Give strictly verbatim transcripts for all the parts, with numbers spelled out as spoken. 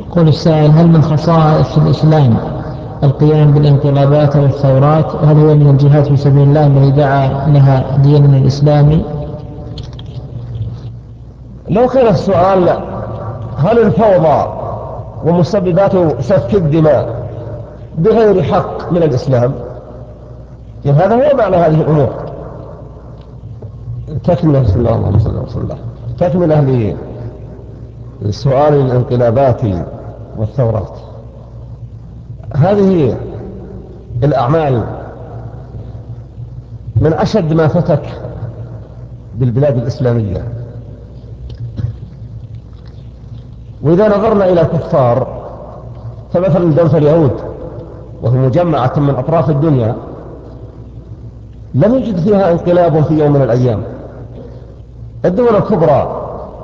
يقول السائل: هل من خصائص الإسلام القيام بالانقلابات والثورات؟ هل هو من الجهاد في سبيل الله الذي دعا لها ديننا الإسلامي؟ لو كان السؤال هل الفوضى ومسببات سفك الدماء بغير حق من الإسلام، يعني هذا هو معنى هذه الأمور. تكملة بسم الله اللهم صل وسلم تكملة لسؤال الانقلابات والثورات. هذه الأعمال من أشد ما فتك بالبلاد الإسلامية. وإذا نظرنا إلى كفار فمثلا دولة اليهود وهي مجمعة من أطراف الدنيا لم يجد فيها انقلاب في يوم من الأيام. الدول الكبرى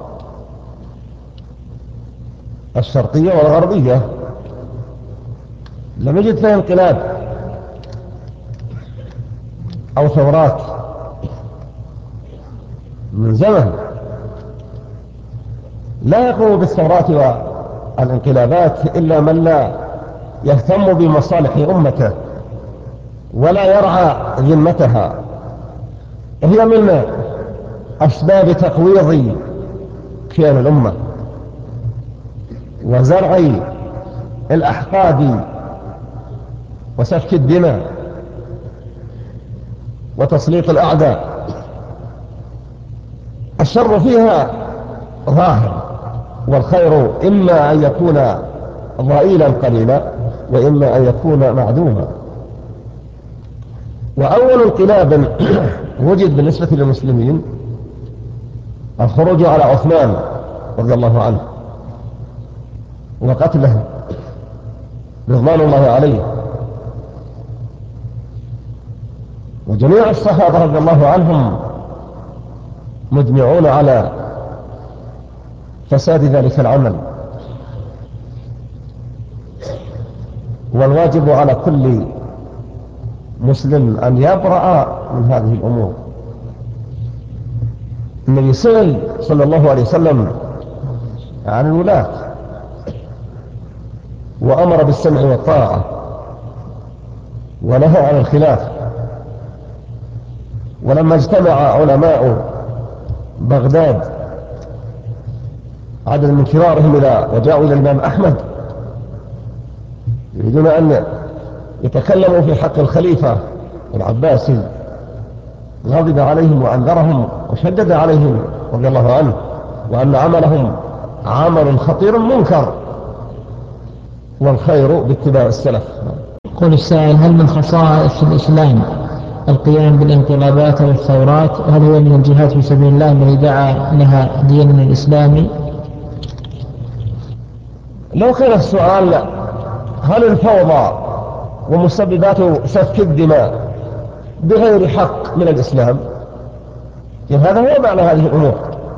الشرقية والغربية لم يجد فيها انقلاب أو ثورات من زمن. لا يقوم بالثورات والانقلابات إلا من لا يهتم بمصالح أمته ولا يرعى ذمتها. وهي من أسباب تقويض كيان الأمة وزرع الأحقاد وسفك الدماء وتسليط الأعداء. الشر فيها ظاهر، والخير إما أن يكون ضئيلا قليلا وإما أن يكون معدوما. وأول انقلاب وجد بالنسبة للمسلمين الخروج على عثمان رضي الله عنه وقتله رضوان الله عليه. وجميع الصحابة رضي الله عنهم مجمعون على فساد ذلك العمل. والواجب على كل مسلم أن يبرأ من هذه الأمور. النبي صلى الله عليه وسلم عن الولاة وأمر بالسمع والطاعة ونهى عن الخلاف. ولما اجتمع علماء بغداد عدد من كبارهم إلى وجاءوا إلى الإمام أحمد يريدون أن يتكلموا في حق الخليفة العباسي، غضب عليهم وأنذرهم وشدد عليهم رضي الله عنه وأن عملهم عمل خطير منكر والخير باتباع السلف. يقول السائل: هل من خصائص الإسلام القيام بالانقلابات والثورات؟ هل هو من الجهاد في سبيل الله الذي دعا لها ديننا الإسلامي؟ لو كان السؤال هل الفوضى ومسببات سفك الدماء بغير حق من الإسلام، يعني هذا هو معنى هذه الأمور.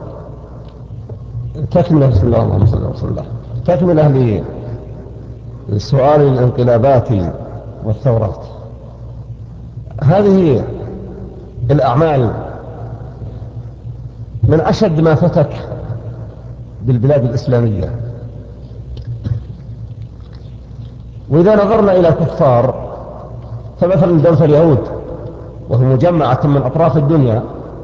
تكملة بسم الله اللهم صل وسلم تكملة لسؤال الانقلابات والثورات. هذه الأعمال من أشد ما فتك بالبلاد الإسلامية. وإذا نظرنا إلى كفار فمثلا دولة اليهود وهي مجمعة من أطراف الدنيا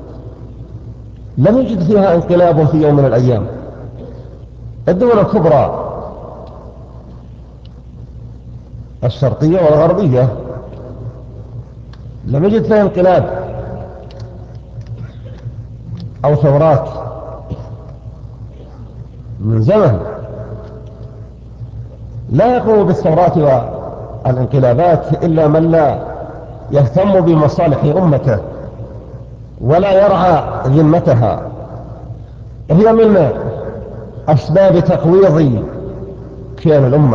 لم يجد فيها انقلاب في يوم من الأيام. الدول الكبرى الشرقية والغربية لم يجد فيها انقلاب أو ثورات من زمن. لا يقوم بالثورات والانقلابات إلا من لا يهتم بمصالح أمته ولا يرعى ذمتها. وهي من أسباب تقويض كيان الأمة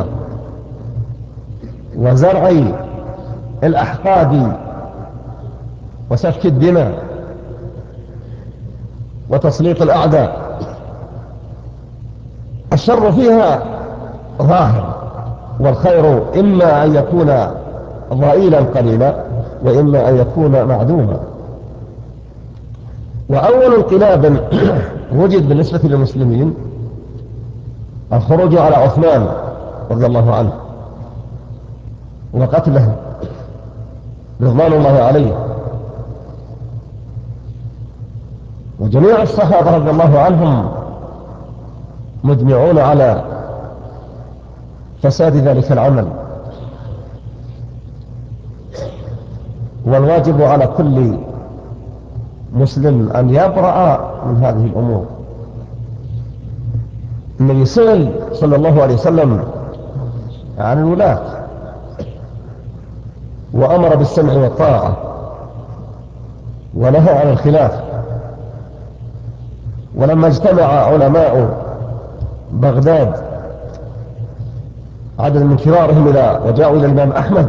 وزرع الأحقاد وسفك الدماء وتسليط الأعداء. الشر فيها ظاهر، والخير إما أن يكون ضئيلا قليلا وإما أن يكون معدوما. وأول انقلاب وجد بالنسبة للمسلمين الخروج على عثمان رضي الله عنه وقتله رضوان الله عليه، وجميع الصحابة رضي الله عنهم مجمعون على فساد ذلك العمل. والواجب على كل مسلم أن يبرأ من هذه الأمور. النبي صلى الله عليه وسلم عن الولاة وأمر بالسمع والطاعة ونهى عن الخلاف. ولما اجتمع علماء بغداد عدد من كبارهم إلى وجاءوا إلى الإمام أحمد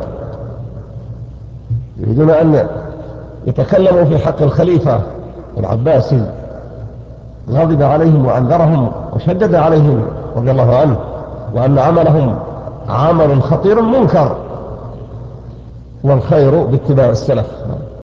يريدون أن يتكلموا في حق الخليفة العباسي، غضب عليهم وأنذرهم وشدد عليهم رضي الله عنه، وأن عملهم عمل خطير منكر، والخير باتباع السلف.